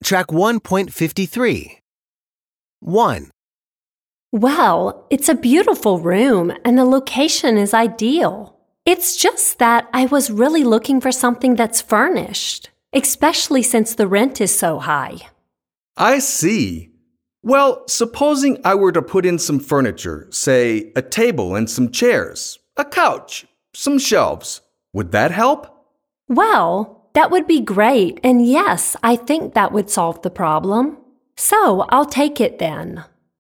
Track 1.53. 1, Well, it's a beautiful room and the location is ideal. It's just that I was really looking for something that's furnished, especially since the rent is so high. I see. Well, supposing I were to put in some furniture, say a table and some chairs, a couch, some shelves, would that help? Well, that would be great, and yes, I think that would solve the problem. So I'll take it then.